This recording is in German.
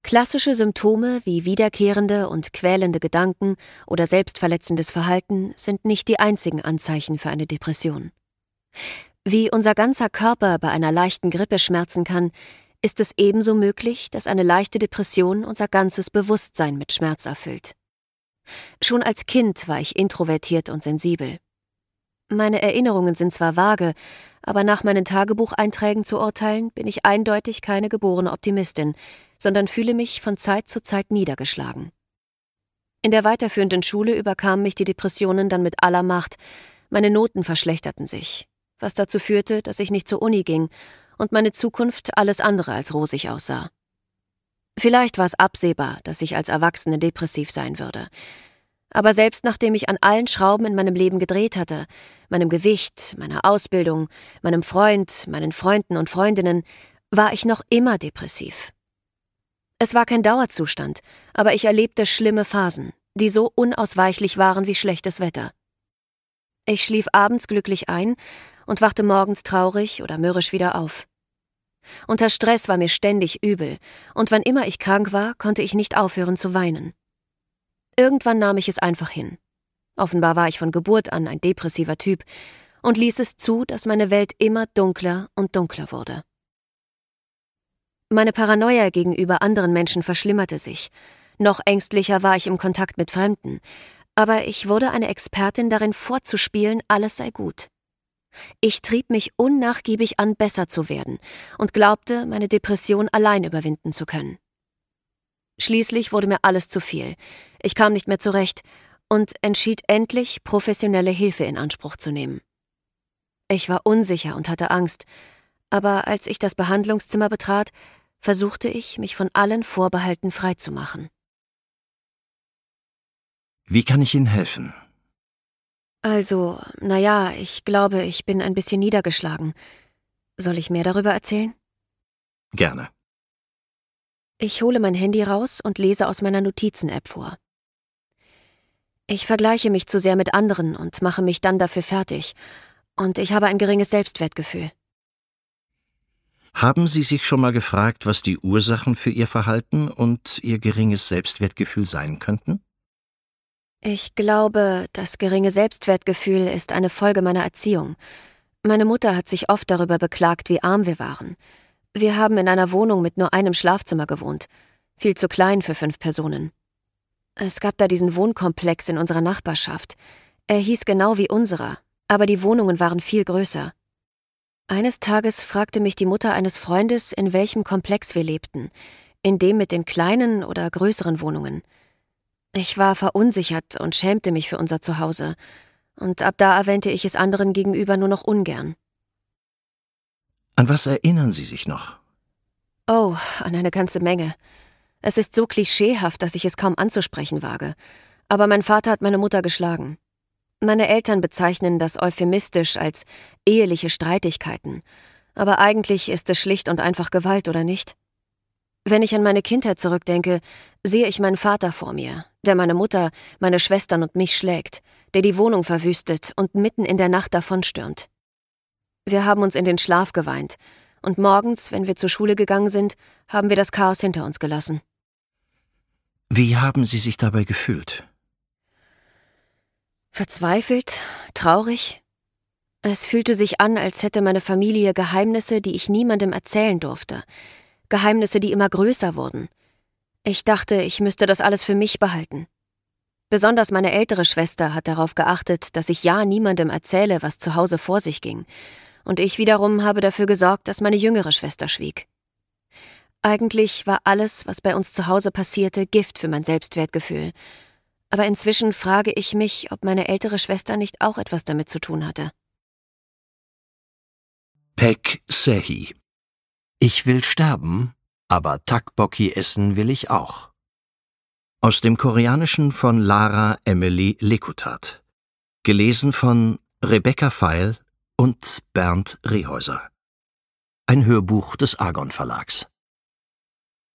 Klassische Symptome wie wiederkehrende und quälende Gedanken oder selbstverletzendes Verhalten sind nicht die einzigen Anzeichen für eine Depression. Wie unser ganzer Körper bei einer leichten Grippe schmerzen kann, ist es ebenso möglich, dass eine leichte Depression unser ganzes Bewusstsein mit Schmerz erfüllt. Schon als Kind war ich introvertiert und sensibel. Meine Erinnerungen sind zwar vage, aber nach meinen Tagebucheinträgen zu urteilen, bin ich eindeutig keine geborene Optimistin, sondern fühle mich von Zeit zu Zeit niedergeschlagen. In der weiterführenden Schule überkamen mich die Depressionen dann mit aller Macht. Meine Noten verschlechterten sich, was dazu führte, dass ich nicht zur Uni ging und meine Zukunft alles andere als rosig aussah. Vielleicht war es absehbar, dass ich als Erwachsene depressiv sein würde. Aber selbst nachdem ich an allen Schrauben in meinem Leben gedreht hatte, meinem Gewicht, meiner Ausbildung, meinem Freund, meinen Freunden und Freundinnen, war ich noch immer depressiv. Es war kein Dauerzustand, aber ich erlebte schlimme Phasen, die so unausweichlich waren wie schlechtes Wetter. Ich schlief abends glücklich ein und wachte morgens traurig oder mürrisch wieder auf. Unter Stress war mir ständig übel, und wann immer ich krank war, konnte ich nicht aufhören zu weinen. Irgendwann nahm ich es einfach hin. Offenbar war ich von Geburt an ein depressiver Typ und ließ es zu, dass meine Welt immer dunkler und dunkler wurde. Meine Paranoia gegenüber anderen Menschen verschlimmerte sich. Noch ängstlicher war ich im Kontakt mit Fremden. Aber ich wurde eine Expertin darin, vorzuspielen, alles sei gut. Ich trieb mich unnachgiebig an, besser zu werden und glaubte, meine Depression allein überwinden zu können. Schließlich wurde mir alles zu viel. Ich kam nicht mehr zurecht und entschied endlich, professionelle Hilfe in Anspruch zu nehmen. Ich war unsicher und hatte Angst, aber als ich das Behandlungszimmer betrat, versuchte ich, mich von allen Vorbehalten freizumachen. Wie kann ich Ihnen helfen? Also, ich glaube, ich bin ein bisschen niedergeschlagen. Soll ich mehr darüber erzählen? Gerne. Ich hole mein Handy raus und lese aus meiner Notizen-App vor. Ich vergleiche mich zu sehr mit anderen und mache mich dann dafür fertig. Und ich habe ein geringes Selbstwertgefühl. Haben Sie sich schon mal gefragt, was die Ursachen für Ihr Verhalten und Ihr geringes Selbstwertgefühl sein könnten? Ich glaube, das geringe Selbstwertgefühl ist eine Folge meiner Erziehung. Meine Mutter hat sich oft darüber beklagt, wie arm wir waren. Wir haben in einer Wohnung mit nur einem Schlafzimmer gewohnt, viel zu klein für 5 Personen. Es gab da diesen Wohnkomplex in unserer Nachbarschaft. Er hieß genau wie unserer, aber die Wohnungen waren viel größer. Eines Tages fragte mich die Mutter eines Freundes, in welchem Komplex wir lebten, in dem mit den kleinen oder größeren Wohnungen. Ich war verunsichert und schämte mich für unser Zuhause, und ab da erwähnte ich es anderen gegenüber nur noch ungern. An was erinnern Sie sich noch? Oh, an eine ganze Menge. Es ist so klischeehaft, dass ich es kaum anzusprechen wage. Aber mein Vater hat meine Mutter geschlagen. Meine Eltern bezeichnen das euphemistisch als eheliche Streitigkeiten. Aber eigentlich ist es schlicht und einfach Gewalt, oder nicht? Wenn ich an meine Kindheit zurückdenke, sehe ich meinen Vater vor mir, der meine Mutter, meine Schwestern und mich schlägt, der die Wohnung verwüstet und mitten in der Nacht davonstürmt. Wir haben uns in den Schlaf geweint, und morgens, wenn wir zur Schule gegangen sind, haben wir das Chaos hinter uns gelassen. Wie haben Sie sich dabei gefühlt? Verzweifelt, traurig. Es fühlte sich an, als hätte meine Familie Geheimnisse, die ich niemandem erzählen durfte. Geheimnisse, die immer größer wurden. Ich dachte, ich müsste das alles für mich behalten. Besonders meine ältere Schwester hat darauf geachtet, dass ich ja niemandem erzähle, was zu Hause vor sich ging. Und ich wiederum habe dafür gesorgt, dass meine jüngere Schwester schwieg. Eigentlich war alles, was bei uns zu Hause passierte, Gift für mein Selbstwertgefühl. Aber inzwischen frage ich mich, ob meine ältere Schwester nicht auch etwas damit zu tun hatte. Pek Sehi. Ich will sterben, aber Tteokbokki essen will ich auch. Aus dem Koreanischen von Lara Emily Lekutat. Gelesen von Rebecca Feil und Bernd Rehäuser. Ein Hörbuch des Argon Verlags.